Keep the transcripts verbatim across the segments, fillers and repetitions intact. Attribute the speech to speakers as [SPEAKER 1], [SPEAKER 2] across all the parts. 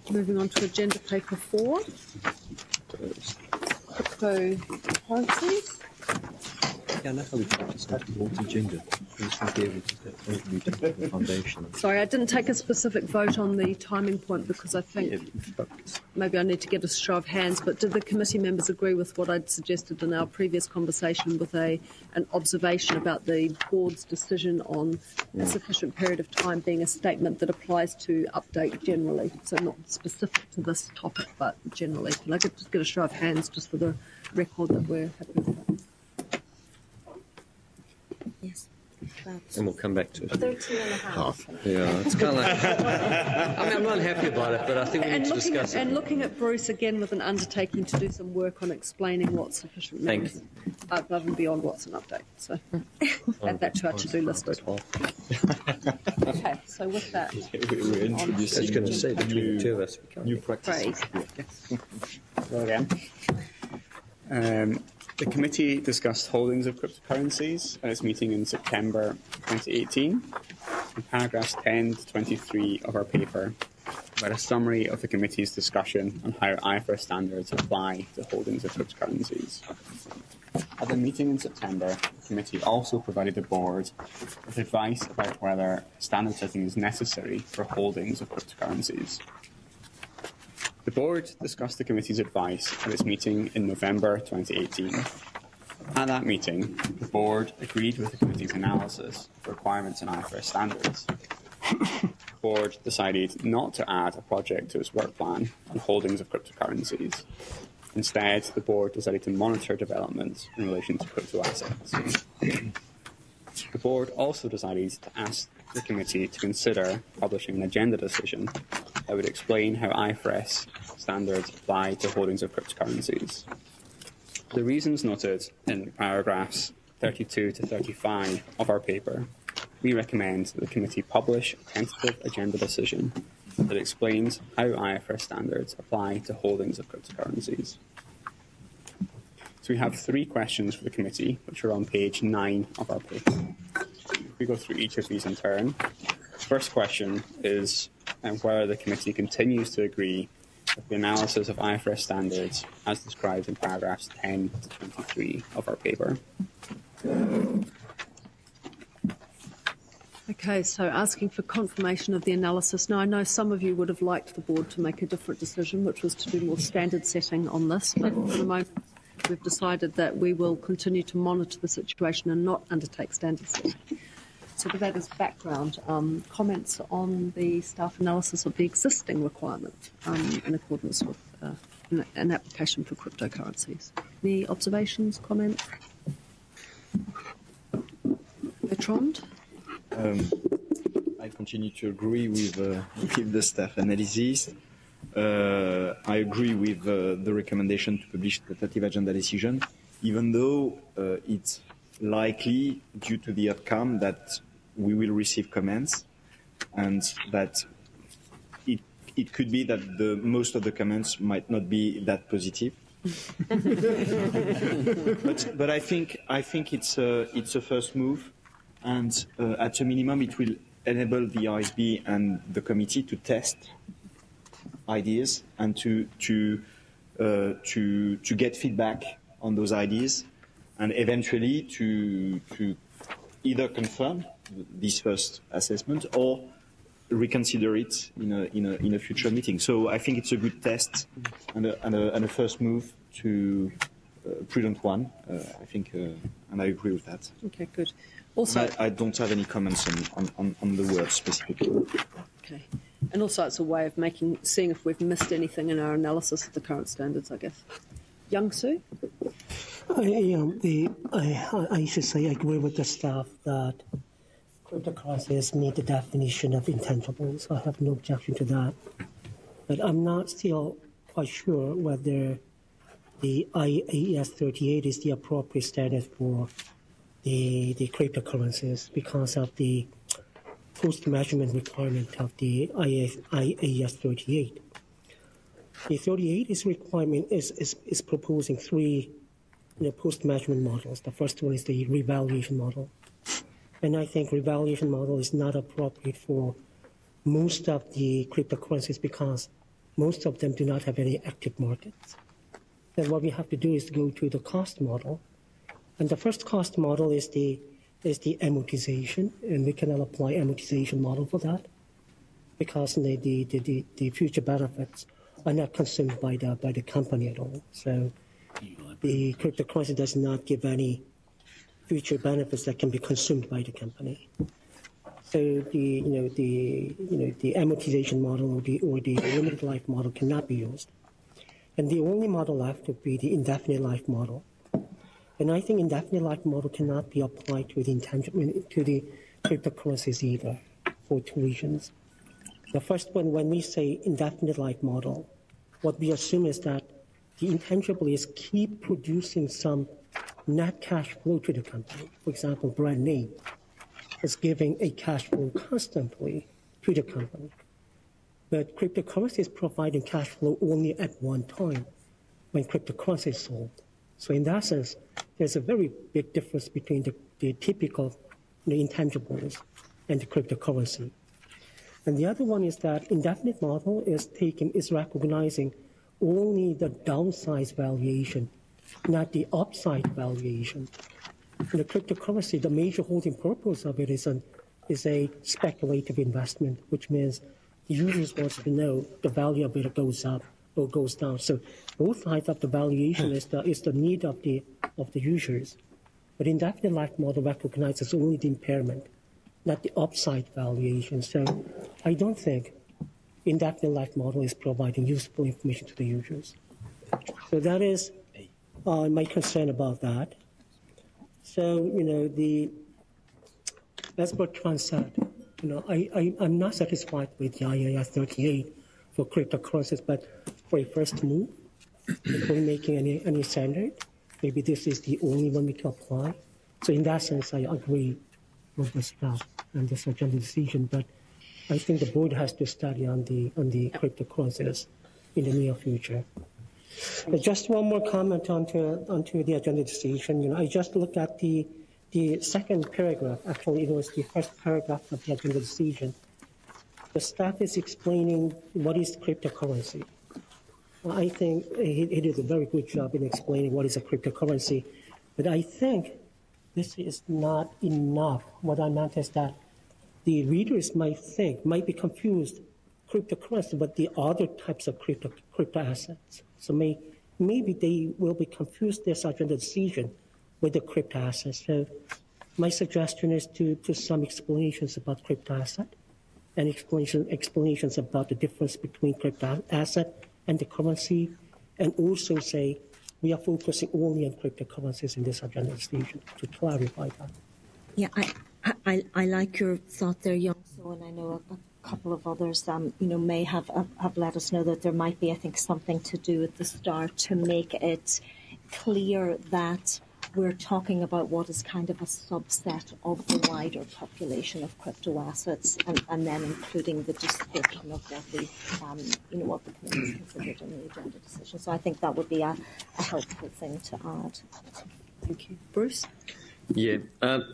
[SPEAKER 1] Moving on to agenda paper four, cryptocurrencies.
[SPEAKER 2] Yeah, I know how we can just start with the agenda. We should be able to contribute to the foundation.
[SPEAKER 1] Sorry, I didn't take a specific vote on the timing point because I think maybe I need to get a show of hands, but did the committee members agree with what I'd suggested in our previous conversation with a an observation about the board's decision on a sufficient period of time being a statement that applies to update generally, so not specific to this topic, but generally? Can I just get a show of hands just for the record that we're happy with that?
[SPEAKER 3] Yes.
[SPEAKER 2] And we'll come back to it.
[SPEAKER 3] thirteen and a half.
[SPEAKER 2] Yeah, it's kind of like, I mean, I'm not happy about it, but I think we
[SPEAKER 1] And
[SPEAKER 2] need to
[SPEAKER 1] looking,
[SPEAKER 2] discuss
[SPEAKER 1] at,
[SPEAKER 2] it.
[SPEAKER 1] and looking at Bruce again with an undertaking to do some work on explaining what sufficient
[SPEAKER 2] Thank
[SPEAKER 1] means above and beyond what's an update. So add that to our to-do list. Okay, so with that,
[SPEAKER 4] We're introducing
[SPEAKER 2] I was going to say, between the two of us, we can't.
[SPEAKER 4] new practice.
[SPEAKER 1] phrase.
[SPEAKER 5] Hello again. Um, the committee discussed holdings of cryptocurrencies at its meeting in September twenty eighteen. In paragraphs ten to twenty-three of our paper, we had a summary of the committee's discussion on how I F R S standards apply to holdings of cryptocurrencies. At the meeting in September, the committee also provided the board with advice about whether standard setting is necessary for holdings of cryptocurrencies. The board discussed the committee's advice at its meeting in November twenty eighteen. At that meeting, the board agreed with the committee's analysis of requirements in I F R S standards. The board decided not to add a project to its work plan on holdings of cryptocurrencies. Instead, the board decided to monitor developments in relation to crypto assets. The board also decided to ask the committee to consider publishing an agenda decision that would explain how I F R S standards apply to holdings of cryptocurrencies. The reasons noted in paragraphs thirty-two to thirty-five of our paper, we recommend that the committee publish a tentative agenda decision that explains how I F R S standards apply to holdings of cryptocurrencies. So we have three questions for the committee, which are on page nine of our paper. We go through each of these in turn. The first question is um, whether the committee continues to agree with the analysis of I F R S standards as described in paragraphs ten to twenty-three of our paper.
[SPEAKER 1] Okay, so asking for confirmation of the analysis. Now, I know some of you would have liked the board to make a different decision, which was to do more standard setting on this, but for the moment, we've decided that we will continue to monitor the situation and not undertake standard setting. So with that as background, um, comments on the staff analysis of the existing requirement um, in accordance with uh, an, an application for cryptocurrencies. Any observations, comments? Bertrand?
[SPEAKER 4] Um, I continue to agree with, uh, with the staff analysis. Uh, I agree with uh, the recommendation to publish the tentative agenda decision, even though uh, it's likely, due to the outcome, that we will receive comments, and that it, it could be that the, most of the comments might not be that positive. but, but I think I think it's a, it's a first move, and uh, at a minimum, it will enable the I S B and the committee to test ideas and to to uh, to to get feedback on those ideas, and eventually to to either confirm this first assessment or reconsider it in a in a in a future meeting. So I think it's a good test and a and a, and a first move to a prudent one. Uh, I think, uh, and I agree with that.
[SPEAKER 1] Okay, good. Also,
[SPEAKER 4] I, I don't have any comments on, on, on the words specifically.
[SPEAKER 1] Okay. And also it's a way of making, seeing if we've missed anything in our analysis of the current standards, I guess. Young Sue?
[SPEAKER 6] I, um, the, I, I should say I agree with the staff that cryptocurrencies meet the definition of intangibles. I have no objection to that. But I'm not still quite sure whether the I A E S thirty-eight is the appropriate standard for the, the cryptocurrencies because of the post-measurement requirement of the I A E S thirty-eight. The thirty-eight is requirement is, is, is proposing three you know, post-measurement models. The first one is the revaluation model. And I think revaluation model is not appropriate for most of the cryptocurrencies because most of them do not have any active markets. Then what we have to do is go to the cost model. And the first cost model is the, is the amortization, and we cannot apply amortization model for that because the, the, the, the future benefits are not consumed by the, by the company at all. So the cryptocurrency does not give any future benefits that can be consumed by the company. So the you know the you know the amortization model or the or the limited life model cannot be used, and the only model left would be the indefinite life model. And I think indefinite life model cannot be applied to the intangible to the cryptocurrencies either, for two reasons. The first one, when we say indefinite life model, what we assume is that the intangible is keep producing some net cash flow to the company. For example, brand name is giving a cash flow constantly to the company. But cryptocurrency is providing cash flow only at one time when cryptocurrency is sold. So in that sense, there's a very big difference between the, the typical the intangibles and the cryptocurrency. And the other one is that indefinite model is taking is recognizing only the downside valuation, not the upside valuation. In the cryptocurrency, the major holding purpose of it is, an, is a speculative investment, which means the users want to know the value of it goes up or goes down. So both sides of the valuation is the, is the need of the, of the users. But indefinite life model recognizes only the impairment, not the upside valuation. So I don't think indefinite life model is providing useful information to the users. So that is uh, my concern about that. So, you know, the, as Bertrand said, you know, I, I, I'm not satisfied with the I A S thirty-eight for cryptocurrencies, but for a first move, if we're making any, any standard, maybe this is the only one we can apply. So in that sense, I agree with the staff and this agenda decision, but I think the board has to study on the, on the cryptocurrencies in the near future. Uh, just one more comment onto, onto the agenda decision. You know, I just looked at the, the second paragraph. Actually, it was the first paragraph of the agenda decision. The staff is explaining what is cryptocurrency. I think he, he did a very good job in explaining what is a cryptocurrency, but I think this is not enough. What I meant is that the readers might think, might be confused, cryptocurrency, but the other types of crypto, crypto assets. So may, maybe they will be confused this agenda decision with the crypto assets. So my suggestion is to put some explanations about crypto asset and explanation, explanations about the difference between crypto asset and the currency, and also say we are focusing only on cryptocurrencies in this agenda decision to clarify that.
[SPEAKER 3] Yeah, I, I, I like your thought there, Young-So, and I know a, a couple of others, um, you know, may have uh, have let us know that there might be, I think, something to do at the start to make it clear that we're talking about what is kind of a subset of the wider population of crypto assets, and, and then including the description of what we, um, you know, what the committee considered in the agenda decision. So I think that would be a, a helpful thing to add.
[SPEAKER 1] Thank you. Bruce?
[SPEAKER 2] Yeah. Um,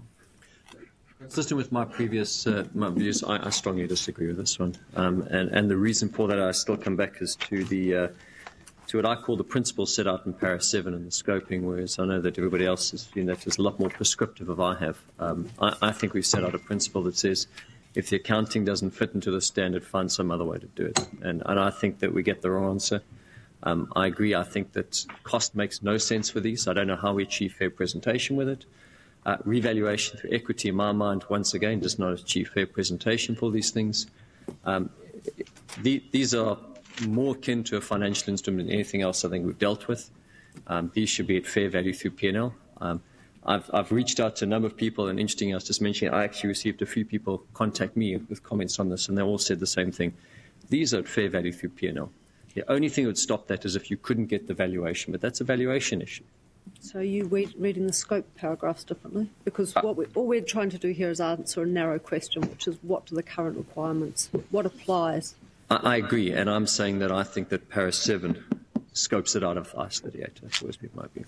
[SPEAKER 2] consistent with my previous uh, my views, I, I strongly disagree with this one. Um, and, and the reason for that, I still come back, is to the uh, to what I call the principles set out in Para seven and the scoping, whereas I know that everybody else has seen that is a lot more prescriptive than I have. Um, I, I think we've set out a principle that says if the accounting doesn't fit into the standard, find some other way to do it. And, and I think that we get the wrong answer. Um, I agree. I think that cost makes no sense for these. I don't know how we achieve fair presentation with it. Uh, revaluation through equity, in my mind, once again, does not achieve fair presentation for these things. Um, the, these are more akin to a financial instrument than anything else I think we've dealt with. Um, these should be at fair value through P and L. Um, I've, I've reached out to a number of people, and interesting, I was just mentioning, I actually received a few people contact me with comments on this, and they all said the same thing. These are at fair value through P and L. The only thing that would stop that is if you couldn't get the valuation, but that's a valuation issue.
[SPEAKER 1] So you read, reading the scope paragraphs differently? Because what we, all we're trying to do here is answer a narrow question, which is what are the current requirements? What applies?
[SPEAKER 2] I, I agree, and I'm saying that I think that Para seven scopes it out of I A S thirty-eight. That's always been my view.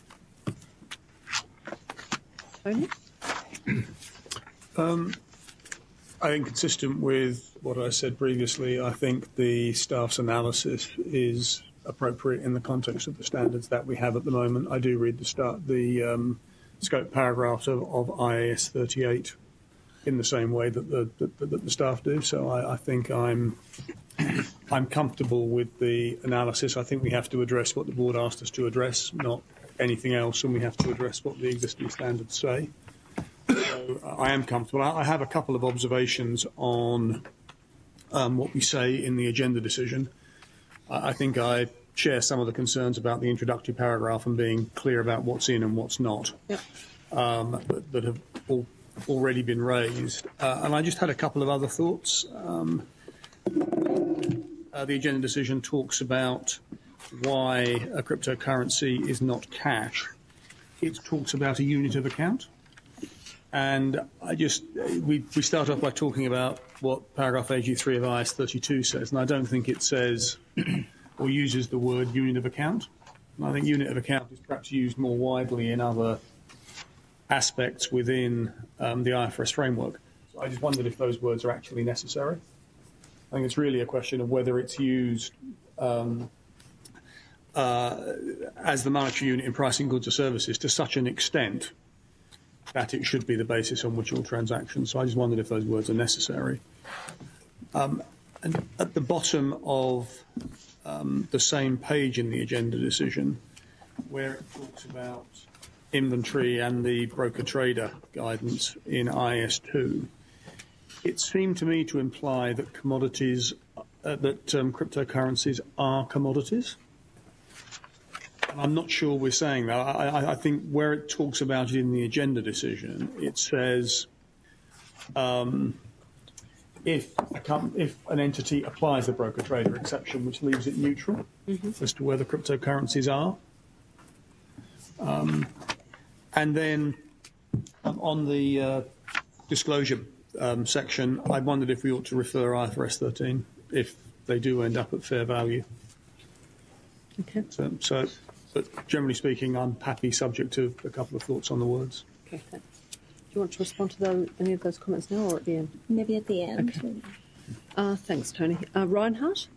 [SPEAKER 1] Tony?
[SPEAKER 7] Um, I think consistent with what I said previously, I think the staff's analysis is appropriate in the context of the standards that we have at the moment. I do read the start, the um, scope paragraphs of, of I A S thirty-eight in the same way that the, that, that the staff do. So I, I think I'm I'm comfortable with the analysis. I think we have to address what the board asked us to address, not anything else, and we have to address what the existing standards say. So I am comfortable. I have a couple of observations on um, what we say in the agenda decision. I think I share some of the concerns about the introductory paragraph and being clear about what's in and what's not,
[SPEAKER 1] Yep.
[SPEAKER 7] um, that, that have all, already been raised. Uh, and I just had a couple of other thoughts. Um, uh, the agenda decision talks about why a cryptocurrency is not cash. It talks about a unit of account. And I just, we, we start off by talking about what paragraph A G three of I A S thirty-two says, and I don't think it says or uses the word unit of account. And I think unit of account is perhaps used more widely in other aspects within um, the I F R S framework. So I just wondered if those words are actually necessary. I think it's really a question of whether it's used um, uh, as the monetary unit in pricing goods or services to such an extent that it should be the basis on which all transactions. So I just wondered if those words are necessary. Um, and at the bottom of um, the same page in the agenda decision, where it talks about inventory and the broker-trader guidance in I A S two, it seemed to me to imply that commodities, uh, that um, cryptocurrencies are commodities. And I'm not sure we're saying that. I, I, I think where it talks about it in the agenda decision, it says um, if, a com- if an entity applies the broker-trader exception, which leaves it neutral mm-hmm. as to whether cryptocurrencies are. Um, and then um, on the uh, disclosure um, section, I wondered if we ought to refer I F R S thirteen if they do end up at fair value.
[SPEAKER 1] Okay.
[SPEAKER 7] So, so but generally speaking, I'm happy, subject to a couple of thoughts on the words.
[SPEAKER 1] Okay, thanks. Do you want to respond to those, any of those comments now or at the end?
[SPEAKER 3] Maybe at the end.
[SPEAKER 1] Okay. Uh, thanks, Tony. Uh, Reinhardt?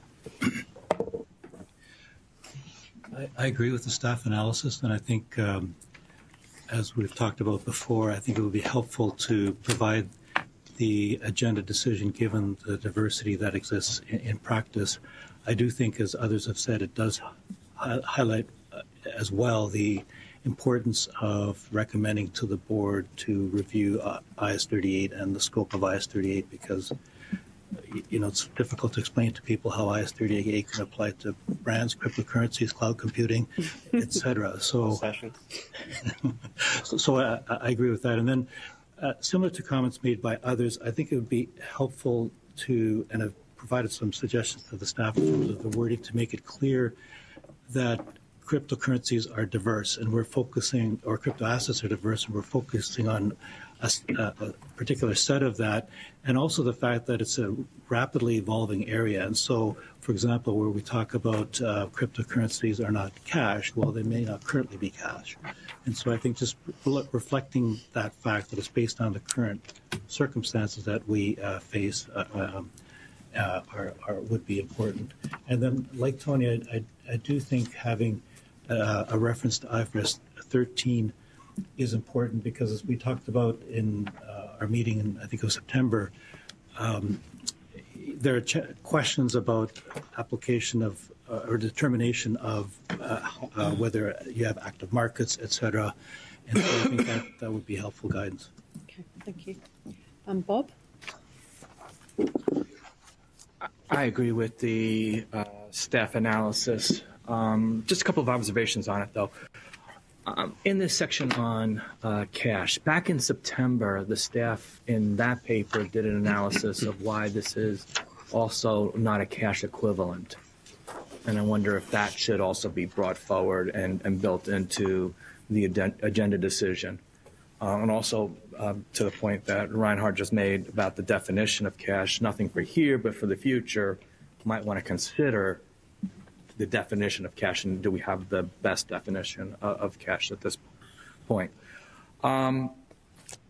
[SPEAKER 8] I, I agree with the staff analysis, and I think, um, as we've talked about before, I think it would be helpful to provide the agenda decision given the diversity that exists in, in practice. I do think, as others have said, it does hi- highlight uh, as well the importance of recommending to the board to review uh, I S thirty-eight and the scope of I S thirty-eight, because you know it's difficult to explain to people how I S thirty-eight can apply to brands, cryptocurrencies, cloud computing, et cetera. So, so, so I, I agree with that. And then, uh, similar to comments made by others, I think it would be helpful to, and I've provided some suggestions to the staff in terms of the wording to make it clear that cryptocurrencies are diverse, and we're focusing, or crypto assets are diverse, and we're focusing on a, a particular set of that, and also the fact that it's a rapidly evolving area. And so, for example, where we talk about uh, cryptocurrencies are not cash, well, they may not currently be cash. And so I think just re- reflecting that fact that it's based on the current circumstances that we uh, face uh, um, uh, are, are, would be important. And then, like Tony, I, I, I do think having uh, a reference to I F R S thirteen is important, because as we talked about in uh, our meeting in, I think it was September, um, there are ch- questions about application of uh, or determination of uh, uh, whether you have active markets, et cetera. And so I think that, that would be helpful guidance.
[SPEAKER 1] Okay, thank you. Um, Bob?
[SPEAKER 9] I agree with the uh, staff analysis. Um, just a couple of observations on it, though. Um, in this section on uh, cash, back in September, the staff in that paper did an analysis of why this is also not a cash equivalent. And I wonder if that should also be brought forward and, and built into the ad- agenda decision. Uh, and also uh, to the point that Reinhardt just made about the definition of cash, nothing for here, but for the future, might want to consider the definition of cash, and do we have the best definition of, of cash at this point? Um,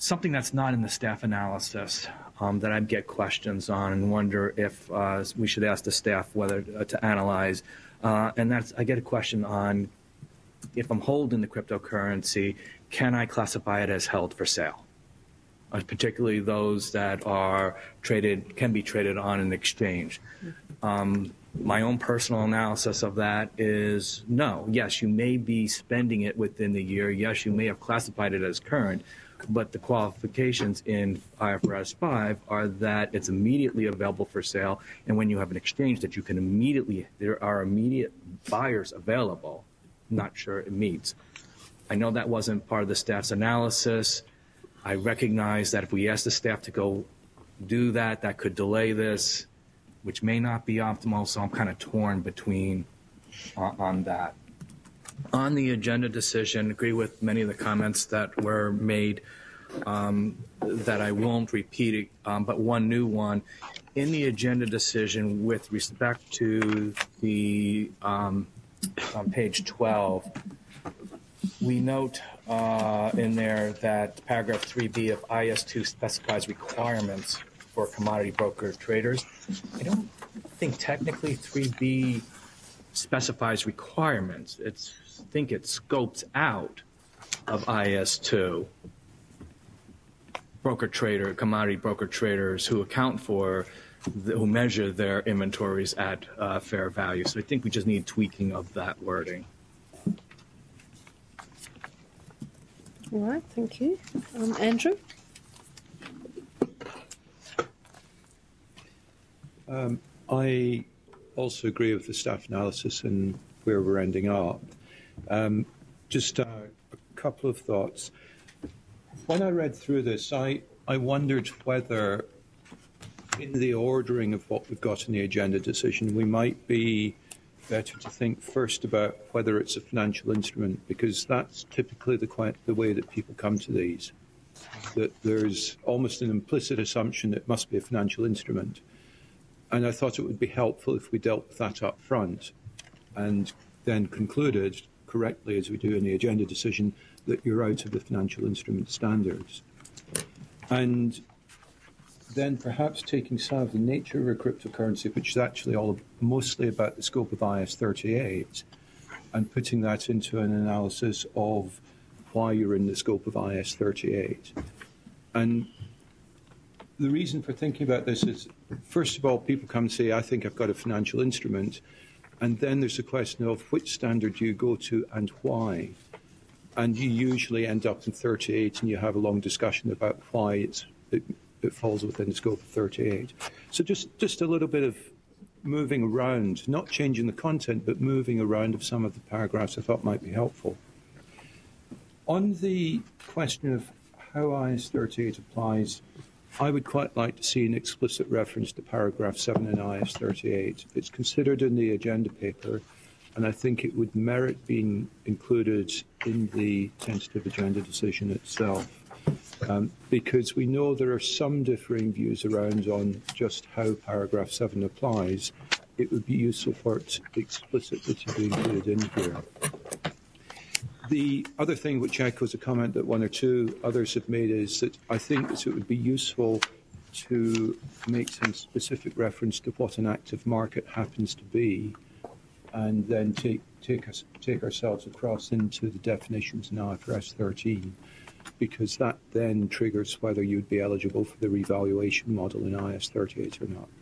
[SPEAKER 9] something that's not in the staff analysis um, that I get questions on and wonder if uh, we should ask the staff whether uh, to analyze. Uh, and that's, I get a question on if I'm holding the cryptocurrency, can I classify it as held for sale? Uh, particularly those that are traded, can be traded on an exchange. Um, my own personal analysis of that is no. Yes, you may be spending it within the year. Yes, you may have classified it as current, but the qualifications in I F R S five are that it's immediately available for sale, and when you have an exchange that you can immediately, there are immediate buyers available. Not sure it meets. I know that wasn't part of the staff's analysis. I recognize that if we ask the staff to go do that, that could delay this, which may not be optimal, so I'm kind of torn between uh, on that. On the agenda decision, agree with many of the comments that were made um, that I won't repeat it, um, but one new one. In the agenda decision with respect to the um, on page twelve, we note uh, in there that paragraph three B of I S two specifies requirements for commodity broker traders. I don't think technically three B specifies requirements. It's, I think it scopes out of I S two broker trader, commodity broker traders who account for, the, who measure their inventories at uh, fair value. So I think we just need tweaking of that wording.
[SPEAKER 1] All right, thank you. Um, Andrew?
[SPEAKER 10] Um, I also agree with the staff analysis and where we're ending up. Um, just uh, a couple of thoughts. When I read through this, I, I wondered whether in the ordering of what we've got in the agenda decision, we might be better to think first about whether it's a financial instrument, because that's typically the, the way that people come to these, that there's almost an implicit assumption that it must be a financial instrument. And I thought it would be helpful if we dealt with that up front and then concluded correctly, as we do in the agenda decision, that you're out of the financial instrument standards. And then perhaps taking some of the nature of a cryptocurrency, which is actually all mostly about the scope of I S thirty-eight, and putting that into an analysis of why you're in the scope of I S thirty-eight. And the reason for thinking about this is, first of all, people come and say, I think I've got a financial instrument. And then there's a question of which standard do you go to and why. And you usually end up in thirty-eight and you have a long discussion about why it's, it, it falls within the scope of thirty-eight. So just, just a little bit of moving around, not changing the content, but moving around of some of the paragraphs I thought might be helpful. On the question of how I S thirty-eight applies, I would quite like to see an explicit reference to paragraph seven in I S thirty-eight. It's considered in the agenda paper, and I think it would merit being included in the tentative agenda decision itself, um, because we know there are some differing views around on just how paragraph seven applies. It would be useful for it explicitly to be included in here. The other thing which echoes a comment that one or two others have made is that I think that it would be useful to make some specific reference to what an active market happens to be, and then take take us take ourselves across into the definitions in I F R S thirteen, because that then triggers whether you'd be eligible for the revaluation model in I S thirty-eight or not.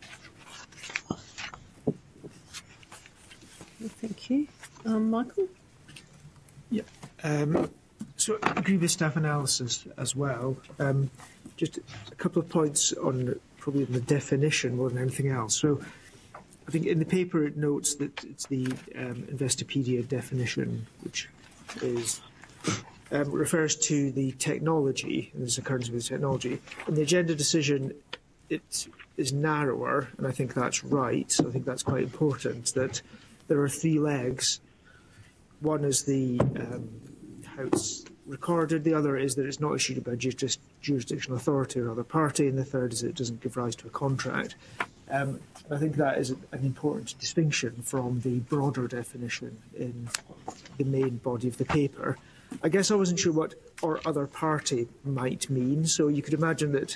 [SPEAKER 1] Thank you. Um, Michael?
[SPEAKER 11] Yeah. Um, so I agree with staff analysis as well. Um, just a couple of points on probably the definition more than anything else. So I think in the paper it notes that it's the um, Investopedia definition, which is um, refers to the technology, and this occurrence with the technology. In the agenda decision, it is narrower, and I think that's right. So I think that's quite important, that there are three legs. One is the um, how it's recorded. The other is that it's not issued by juris jurisdictional authority or other party. And the third is that it doesn't give rise to a contract. Um, I think that is an important distinction from the broader definition in the main body of the paper. I guess I wasn't sure what or other party might mean. So you could imagine that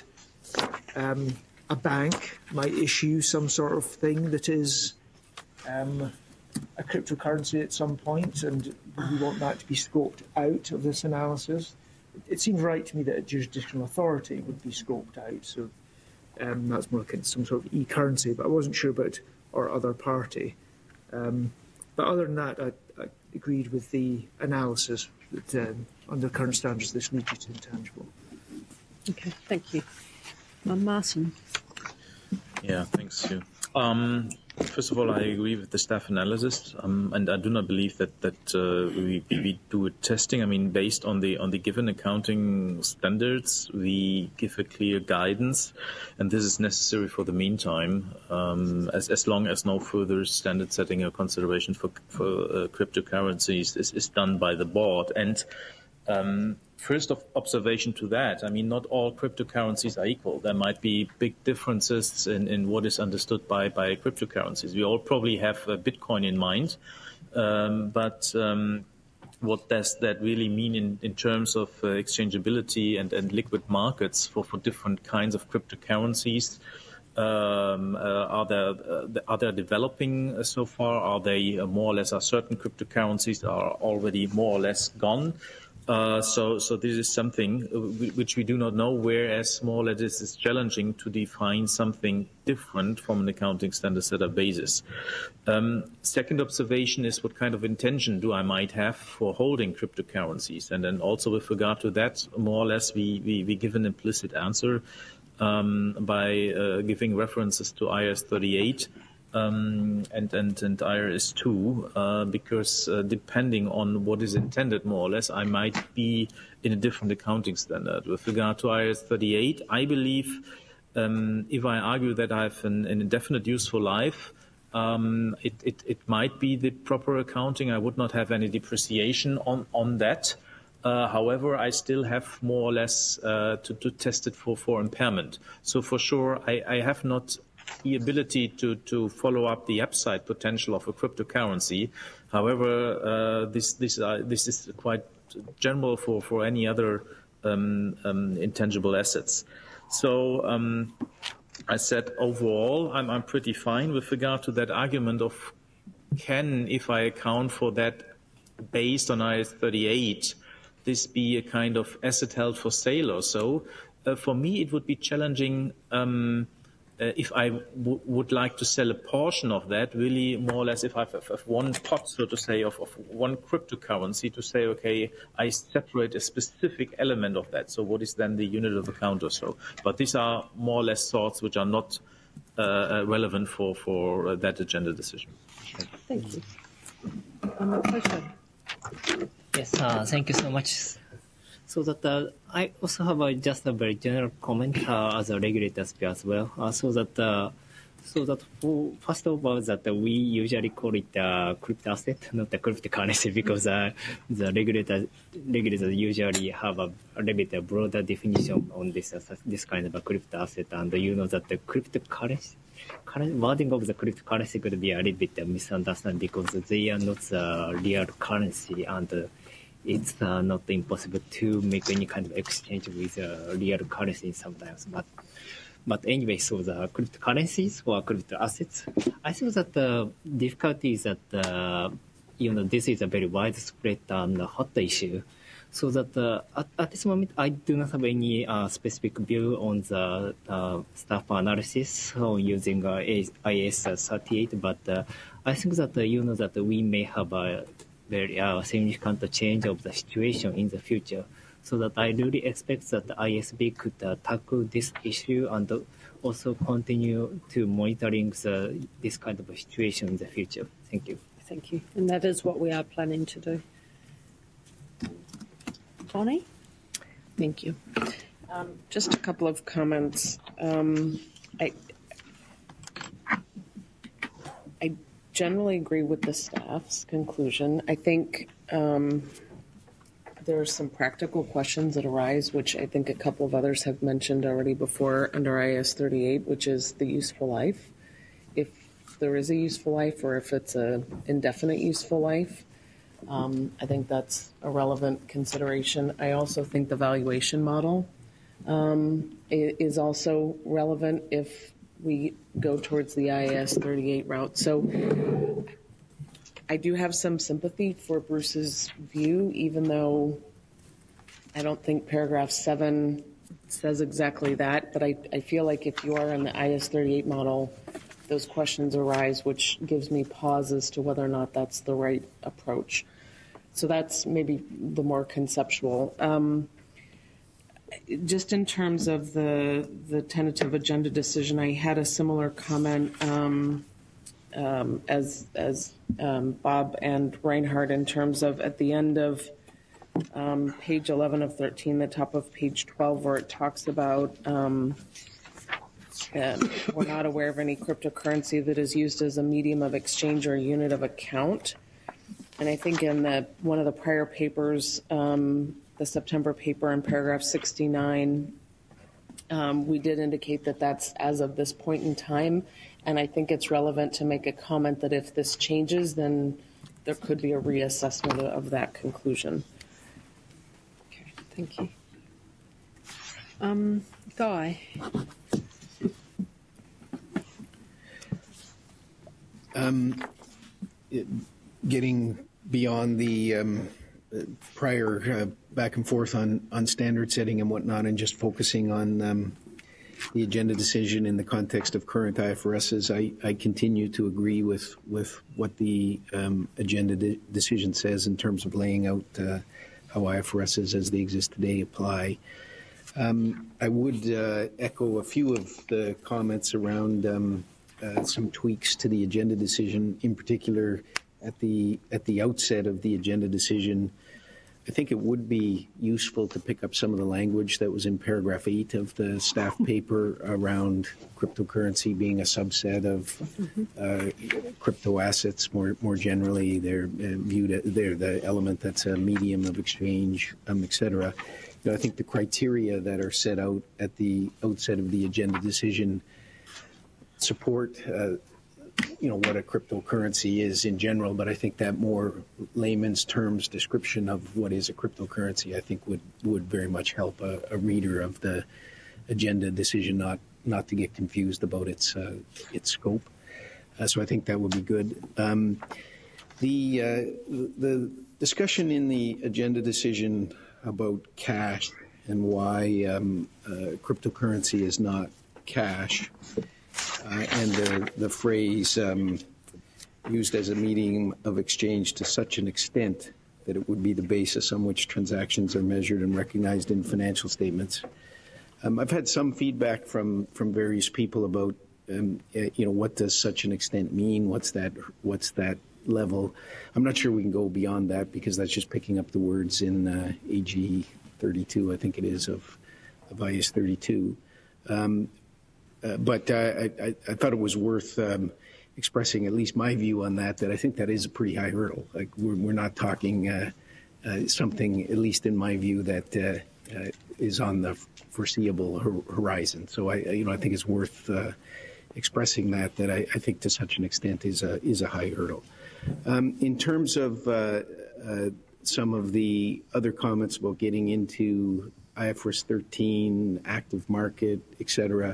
[SPEAKER 11] um, a bank might issue some sort of thing that is um, a cryptocurrency at some point, and we want that to be scoped out of this analysis. It seems right to me that a jurisdictional authority would be scoped out, so um, that's more like some sort of e-currency, but I wasn't sure about or other party. Um, but other than that, I, I agreed with the analysis that um, under current standards this leads you to intangible.
[SPEAKER 1] Okay, thank you. Um, Martin.
[SPEAKER 12] Yeah, thanks, Sue. Um, first of all, I agree with the staff analysis, um, and I do not believe that that uh, we, we do a testing. I mean, based on the on the given accounting standards, we give a clear guidance, and this is necessary for the meantime, um, as as long as no further standard setting or consideration for for uh, cryptocurrencies is, is done by the board. And um, First of observation to that, I mean, not all cryptocurrencies are equal. There might be big differences in, in what is understood by, by cryptocurrencies. We all probably have uh, Bitcoin in mind, um, but um, what does that really mean in, in terms of uh, exchangeability and, and liquid markets for, for different kinds of cryptocurrencies? Um, uh, are there uh, are they developing uh, so far? Are they uh, more or less, are certain cryptocurrencies are already more or less gone? Uh, so, so this is something which we do not know, whereas more or less it is challenging to define something different from an accounting standard setter basis. Um, second observation is what kind of intention do I might have for holding cryptocurrencies? And then also with regard to that, more or less we, we, we give an implicit answer um, by uh, giving references to I S thirty-eight. Um, and, and, and I R S two, uh, because uh, depending on what is intended, more or less, I might be in a different accounting standard. With regard to I R S thirty-eight, I believe um, if I argue that I have an, an indefinite useful life, um, it, it, it might be the proper accounting. I would not have any depreciation on, on that. Uh, however, I still have more or less uh, to, to test it for, for impairment. So for sure, I, I have not the ability to, to follow up the upside potential of a cryptocurrency. However, uh, this this uh, this is quite general for, for any other um, um, intangible assets. So um, I said overall, I'm, I'm pretty fine with regard to that argument of can, if I account for that based on I S thirty-eight, this be a kind of asset held for sale or so. Uh, for me, it would be challenging um, Uh, if I w would like to sell a portion of that, really more or less if I have, have one pot, so to say, of, of one cryptocurrency to say, okay, I separate a specific element of that. So what is then the unit of account or so? But these are more or less thoughts which are not uh, relevant for, for uh, that agenda decision.
[SPEAKER 1] Thank you. Um,
[SPEAKER 13] yes, uh, thank you so much. So that uh, I also have a, just a very general comment uh, as a regulator as well. Uh, so that uh, so that for, first of all, that uh, we usually call it a crypto asset, not a cryptocurrency, because uh, the regulator regulators usually have a, a little bit broader definition on this uh, this kind of a crypto asset, and you know that the cryptocurrency. Current wording of the cryptocurrency could be a little bit misunderstood because they are not the real currency, and uh, it's uh, not impossible to make any kind of exchange with uh, real currency sometimes. But but anyway, so the cryptocurrencies or crypto assets, I think that the difficulty is that uh, you know this is a very widespread and hot issue. So that uh, at, at this moment, I do not have any uh, specific view on the uh, staff analysis on using uh, I S thirty-eight, but uh, I think that uh, you know that we may have a very uh, significant change of the situation in the future. So that I really expect that the I S B could uh, tackle this issue and also continue to monitoring the, this kind of situation in the future. Thank you.
[SPEAKER 1] Thank you. And that is what we are planning to do. Bonnie?
[SPEAKER 14] Thank you. Um, just a couple of comments. Um, I, I generally agree with the staff's conclusion. I think um, there are some practical questions that arise, which I think a couple of others have mentioned already before under I S thirty-eight, which is the useful life. If there is a useful life or if it's an indefinite useful life. Um, I think that's a relevant consideration. I also think the valuation model um, is also relevant if we go towards the I A S thirty-eight route. So I do have some sympathy for Bruce's view, even though I don't think paragraph seven says exactly that. But I, I feel like if you are in the I A S thirty-eight model, those questions arise, which gives me pause as to whether or not that's the right approach. So that's maybe the more conceptual. Um, just in terms of the the tentative agenda decision, I had a similar comment um, um, as as um, Bob and Reinhardt in terms of at the end of um, page eleven of thirteen, the top of page twelve, where it talks about um, um, we're not aware of any cryptocurrency that is used as a medium of exchange or a unit of account. And I think in the, one of the prior papers, um, the September paper in paragraph sixty-nine, um, we did indicate that that's as of this point in time. And I think it's relevant to make a comment that if this changes, then there could be a reassessment of that conclusion.
[SPEAKER 1] Okay, thank you. Um, Guy.
[SPEAKER 15] Um, it, getting beyond the um, prior uh, back and forth on, on standard setting and whatnot, and just focusing on um, the agenda decision in the context of current I F R Ss, I, I continue to agree with, with what the um, agenda de- decision says in terms of laying out uh, how I F R Ss as they exist today apply. Um, I would uh, echo a few of the comments around um, uh, some tweaks to the agenda decision, in particular at the at the outset of the agenda decision. I think it would be useful to pick up some of the language that was in paragraph eight of the staff paper around cryptocurrency being a subset of uh, crypto assets. More more generally, they're uh, viewed as, they're the element that's a medium of exchange, um, et cetera. You know, I think the criteria that are set out at the outset of the agenda decision support uh, you know, what a cryptocurrency is in general, but I think that more layman's terms description of what is a cryptocurrency, I think would, would very much help a, a reader of the agenda decision not, not to get confused about its, uh, its scope. Uh, so I think that would be good. Um, the, uh, the discussion in the agenda decision about cash and why um, uh, cryptocurrency is not cash, Uh, and the, the phrase um, used as a medium of exchange to such an extent that it would be the basis on which transactions are measured and recognized in financial statements. Um, I've had some feedback from, from various people about, um, uh, you know, what does such an extent mean? What's that? What's that level? I'm not sure we can go beyond that because that's just picking up the words in uh, A G thirty-two, I think it is, of, of I A S thirty-two. Um, Uh, but uh, I, I thought it was worth um, expressing at least my view on that, that I think that is a pretty high hurdle. Like we're, we're not talking uh, uh, something, at least in my view, that uh, uh, is on the foreseeable horizon. So I, you know, I think it's worth uh, expressing that, that I, I think to such an extent is a, is a high hurdle. Um, in terms of uh, uh, some of the other comments about getting into I F R S thirteen, active market, et cetera,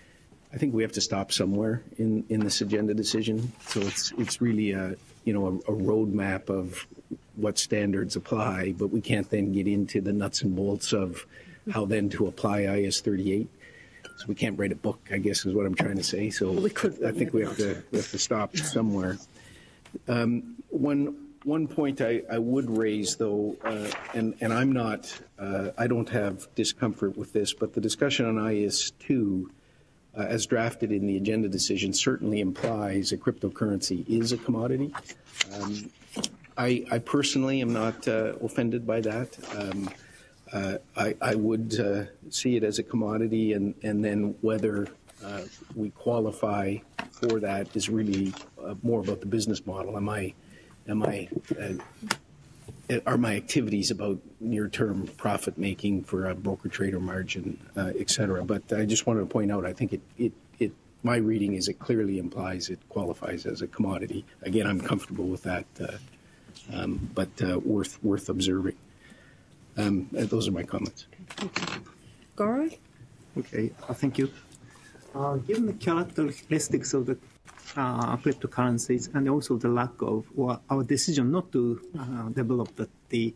[SPEAKER 15] I think we have to stop somewhere in, in this agenda decision. So it's it's really a you know a, a roadmap of what standards apply, but we can't then get into the nuts and bolts of how then to apply I A S thirty-eight. So we can't write a book, I guess, is what I'm trying to say. So well, we could, I think we have to we have to stop somewhere. Um, one one point I, I would raise though, uh, and and I'm not uh, I don't have discomfort with this, but the discussion on I A S two. Uh, as drafted in the agenda decision, certainly implies a cryptocurrency is a commodity. Um, I, I personally am not uh, offended by that. Um, uh, I, I would uh, see it as a commodity, and, and then whether uh, we qualify for that is really uh, more about the business model. Am I, am I, uh, are my activities about near-term profit-making for a broker-trader margin, uh, et cetera? But I just wanted to point out, I think it, it, it, my reading is it clearly implies it qualifies as a commodity. Again, I'm comfortable with that, uh, um, but uh, worth worth observing. Um, those are my comments.
[SPEAKER 1] Goro?
[SPEAKER 16] Okay, uh, thank you. Uh, given the characteristics of the uh, cryptocurrencies and also the lack of, or our decision not to uh, develop the, the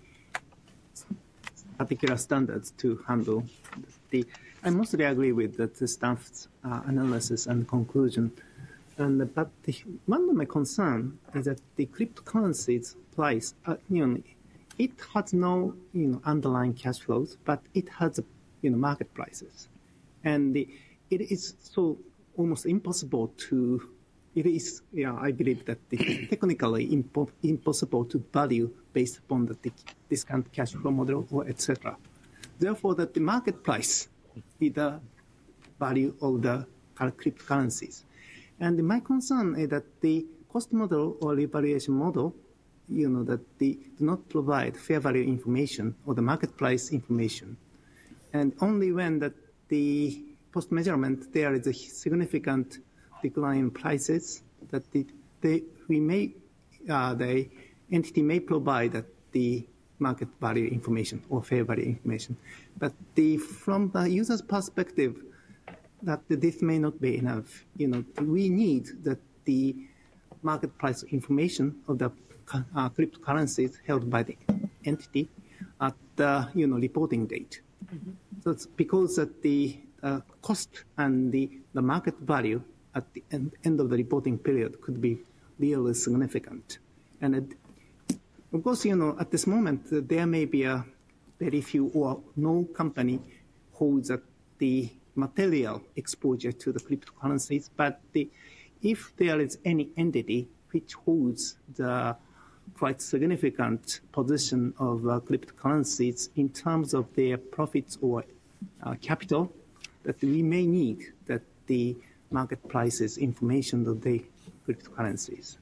[SPEAKER 16] particular standards to handle the, I mostly agree with the, the staff's uh, analysis and conclusion. And but the, one of my concern is that the cryptocurrencies price, uh, you know, it has no you know underlying cash flows, but it has you know market prices, and the, it is so almost impossible to. It is, yeah, I believe that it's technically impo impossible to value based upon the discount cash flow model or et cetera. Therefore, that the market price is the value of the cryptocurrencies. And my concern is that the cost model or revaluation model, you know, that they do not provide fair value information or the market price information. And only when that the post-measurement there is a significant decline in prices that the, they, we may, uh, the entity may provide that the market value information or fair value information. But the, from the user's perspective, that this may not be enough. You know, we need that the market price information of the uh, cryptocurrencies held by the entity at the you know reporting date. Mm-hmm. So it's because that the uh, cost and the, the market value at the end, end of the reporting period could be really significant. And it, of course, you know, at this moment, uh, there may be a very few or no company holds a, the material exposure to the cryptocurrencies, but the, if there is any entity which holds the quite significant position of uh, cryptocurrencies in terms of their profits or uh, capital, that we may need that the market prices information of the cryptocurrencies.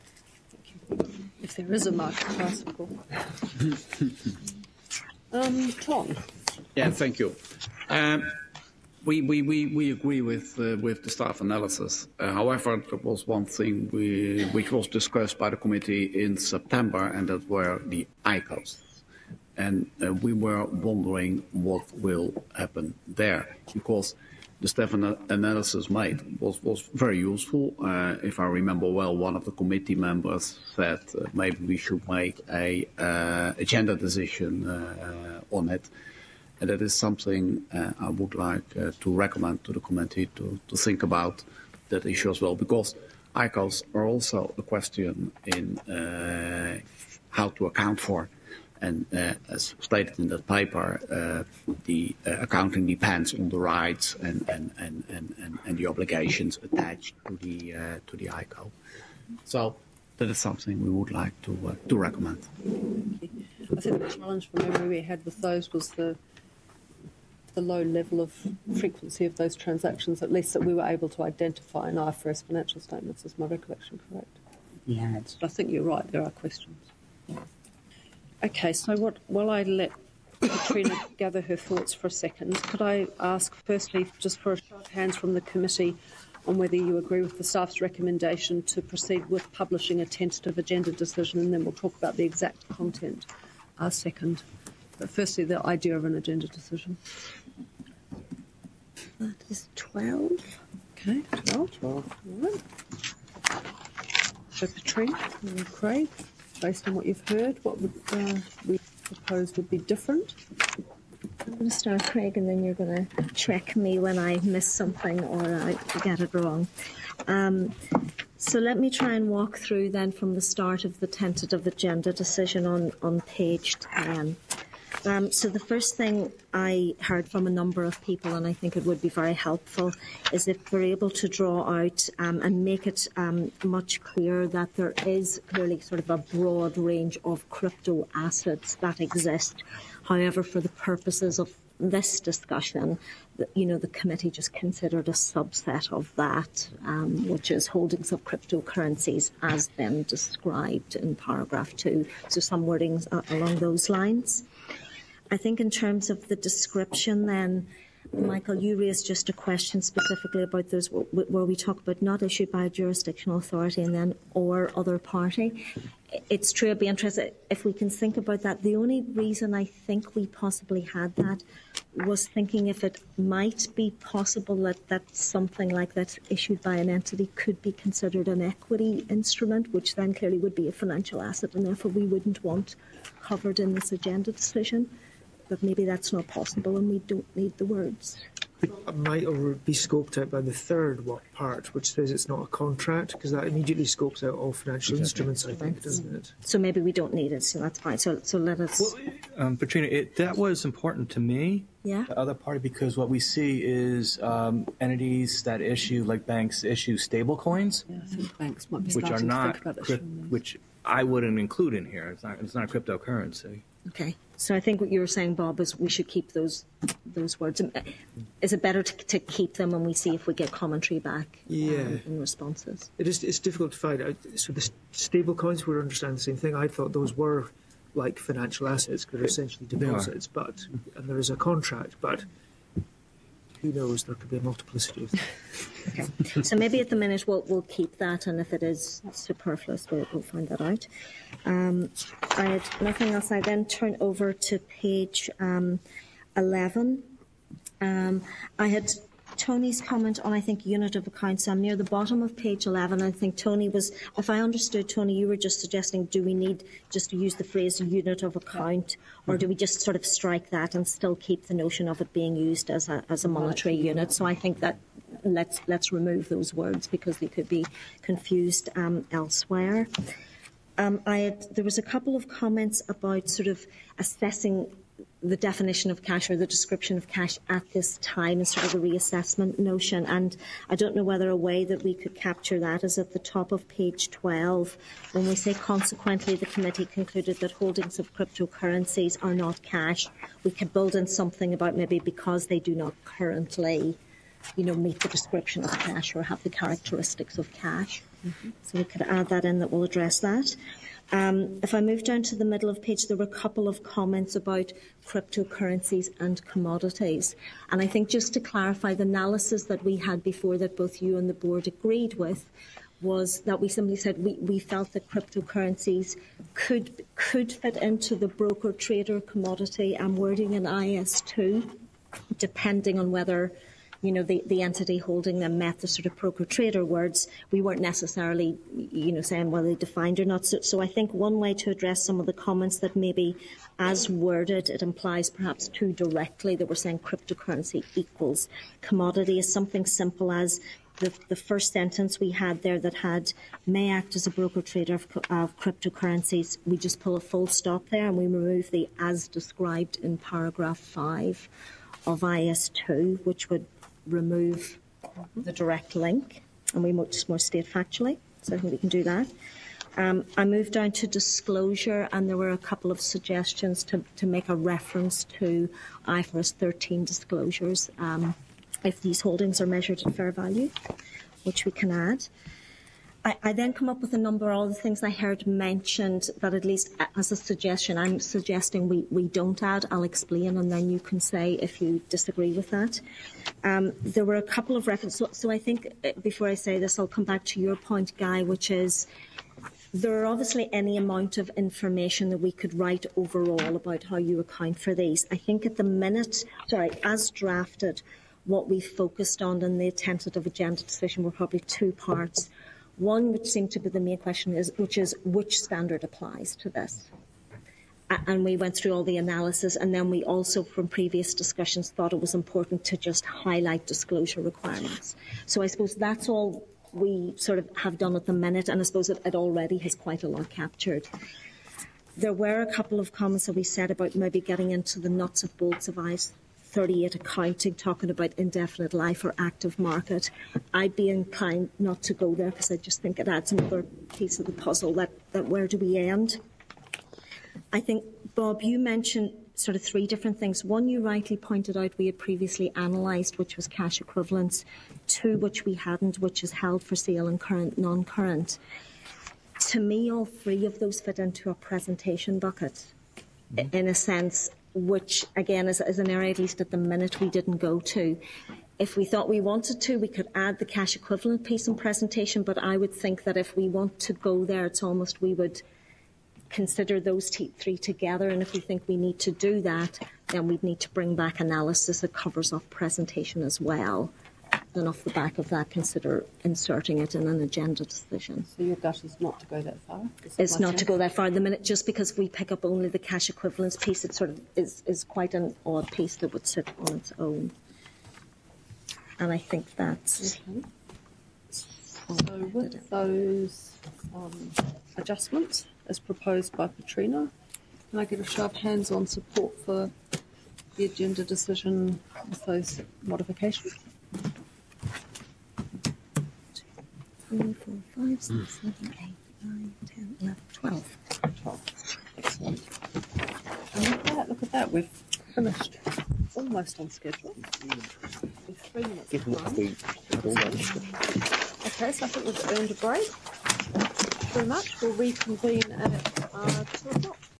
[SPEAKER 1] If there is a market price, of course. um, Tom.
[SPEAKER 17] Yeah, thank you. Um, we, we, we, we agree with uh, with the staff analysis. Uh, however, there was one thing we, which was discussed by the committee in September, and that were the I C Os. And uh, we were wondering what will happen there, because the staff analysis made was, was very useful. Uh, if I remember well, one of the committee members said uh, maybe we should make a uh, agenda decision uh, on it. And that is something uh, I would like uh, to recommend to the committee to, to think about that issue as well, because I C Os are also a question in uh, how to account for. And uh, as stated in that paper, uh, the uh, accounting depends on the rights and, and, and, and, and the obligations attached to the uh, to the I C O. So that is something we would like to uh, to recommend.
[SPEAKER 1] I think the challenge from memory we had with those was the the low level of frequency of those transactions, at least that we were able to identify in I F R S financial statements. Is my recollection correct?
[SPEAKER 11] Yeah.
[SPEAKER 1] But I think you're right. There are questions. Okay, so what, while I let Katrina gather her thoughts for a second, could I ask firstly, just for a show of hands from the committee, on whether you agree with the staff's recommendation to proceed with publishing a tentative agenda decision, and then we'll talk about the exact content uh, second. But firstly, the idea of an agenda decision.
[SPEAKER 3] That is twelve.
[SPEAKER 1] Okay, twelve. twelve. All right. So Katrina and Craig, based on what you've heard, what would uh, we propose would be different?
[SPEAKER 3] I'm going to start, Craig, and then you're going to check me when I miss something or I get it wrong. Um, so let me try and walk through then from the start of the tentative agenda decision on, on page ten. Um, so the first thing I heard from a number of people, and I think it would be very helpful, is if we're able to draw out um, and make it um, much clearer that there is clearly sort of a broad range of crypto assets that exist. However, for the purposes of this discussion, you know, the committee just considered a subset of that, um, which is holdings of cryptocurrencies as then described in paragraph two. So some wordings along those lines. I think in terms of the description then, Michael, you raised just a question specifically about those where we talk about not issued by a jurisdictional authority and then or other party. It's true, I'd be interested if we can think about that. The only reason I think we possibly had that was thinking if it might be possible that, that something like that issued by an entity could be considered an equity instrument, which then clearly would be a financial asset, and therefore we wouldn't want covered in this agenda decision. But maybe that's not possible and we don't need the words.
[SPEAKER 11] It might be scoped out by the third what part, which says it's not a contract, because that immediately scopes out all financial exactly. instruments, I think, doesn't it?
[SPEAKER 3] So maybe we don't need it, so that's fine. So, so let us...
[SPEAKER 9] Well, um, Petrina, it, that was important to me,
[SPEAKER 3] yeah.
[SPEAKER 9] the other party, because what we see is um, entities that issue, like banks, issue stable coins,
[SPEAKER 1] yeah, I think banks might be
[SPEAKER 9] which are
[SPEAKER 1] starting
[SPEAKER 9] not,
[SPEAKER 1] to think about
[SPEAKER 9] crypt, which I wouldn't include in here. It's not, it's not cryptocurrency.
[SPEAKER 3] Okay. So I think what you were saying, Bob, is we should keep those those words. Is it better to, to keep them and we see if we get commentary back
[SPEAKER 11] yeah.
[SPEAKER 3] um, in responses?
[SPEAKER 11] It is, it's difficult to find out. So the stable coins would understand the same thing. I thought those were like financial assets because they're essentially deposits, but and there is a contract, but who knows, there could be a multiplicity of them.
[SPEAKER 3] Okay. So maybe at the minute we'll, we'll keep that, and if it is superfluous, we'll, we'll find that out. Um, I had nothing else. I then turn over to page um, eleven. Um, I had Tony's comment on, I think, unit of accounts. I'm near the bottom of page eleven. I think Tony was, if I understood, Tony, you were just suggesting, do we need just to use the phrase unit of account, or do we just sort of strike that and still keep the notion of it being used as a, as a monetary unit? So I think that let's let's remove those words because they could be confused um, elsewhere. Um, I had, there was a couple of comments about sort of assessing the definition of cash or the description of cash at this time and sort of the reassessment notion. And I don't know whether a way that we could capture that is at the top of page twelve when we say, consequently, the committee concluded that holdings of cryptocurrencies are not cash. We could build in something about maybe because they do not currently, you know, meet the description of cash or have the characteristics of cash. Mm-hmm. So we could add that in that will address that. Um, if I move down to the middle of page, there were a couple of comments about cryptocurrencies and commodities. And I think just to clarify, the analysis that we had before that both you and the board agreed with was that we simply said we, we felt that cryptocurrencies could could fit into the broker-trader commodity and wording in I S two, depending on whether you know, the, the entity holding them met the sort of broker-trader words. We weren't necessarily, you know, saying whether they defined or not. So, so I think one way to address some of the comments that maybe, as worded, it implies perhaps too directly that we're saying cryptocurrency equals commodity is something simple as the, the first sentence we had there that had may act as a broker-trader of, of cryptocurrencies. We just pull a full stop there and we remove the as described in paragraph five of I S two, which would remove the direct link, and we just more state factually. So I think we can do that. Um, I moved down to disclosure, and there were a couple of suggestions to, to make a reference to I F R S thirteen disclosures um, if these holdings are measured at fair value, which we can add. I, I then come up with a number of other things I heard mentioned that at least as a suggestion, I'm suggesting we, we don't add. I'll explain and then you can say if you disagree with that. Um, there were a couple of references. So, so I think before I say this, I'll come back to your point, Guy, which is there are obviously any amount of information that we could write overall about how you account for these. I think at the minute, sorry, as drafted, what we focused on in the tentative agenda decision were probably two parts. One, which seemed to be the main question, is which is which standard applies to this. And we went through all the analysis, and then we also, from previous discussions, thought it was important to just highlight disclosure requirements. So I suppose that's all we sort of have done at the minute, and I suppose it, it already has quite a lot captured. There were a couple of comments that we said about maybe getting into the nuts and bolts of I S thirty-eight accounting, talking about indefinite life or active market. I'd be inclined not to go there because I just think it adds another piece of the puzzle that, that where do we end? I think, Bob, you mentioned sort of three different things. One, you rightly pointed out we had previously analysed, which was cash equivalents. Two, which we hadn't, which is held for sale and current, non-current. To me, all three of those fit into a presentation bucket. In a sense, which again is, is an area, at least at the minute, we didn't go to. If we thought we wanted to, we could add the cash equivalent piece in presentation, but I would think that if we want to go there, it's almost we would consider those t- three together, and if we think we need to do that, then we'd need to bring back analysis that covers off presentation as well. Then off the back of that, consider inserting it in an agenda decision.
[SPEAKER 1] So your gut is not to go that far?
[SPEAKER 3] It's not to go that far at the minute, just because we pick up only the cash equivalence piece. It sort of is, is quite an odd piece that would sit on its own. And I think that's...
[SPEAKER 1] Okay. So with those um, adjustments, as proposed by Katrina, can I get a show of hands on support for the agenda decision with those modifications?
[SPEAKER 3] Three, four, five, six, seven, eight, nine, ten, eleven, twelve.
[SPEAKER 1] twelve. Excellent. And with that, look at that, we've finished almost on schedule. With three minutes behind. Okay, so I think we've earned a break. Thank you very much. We'll reconvene at uh, two o'clock.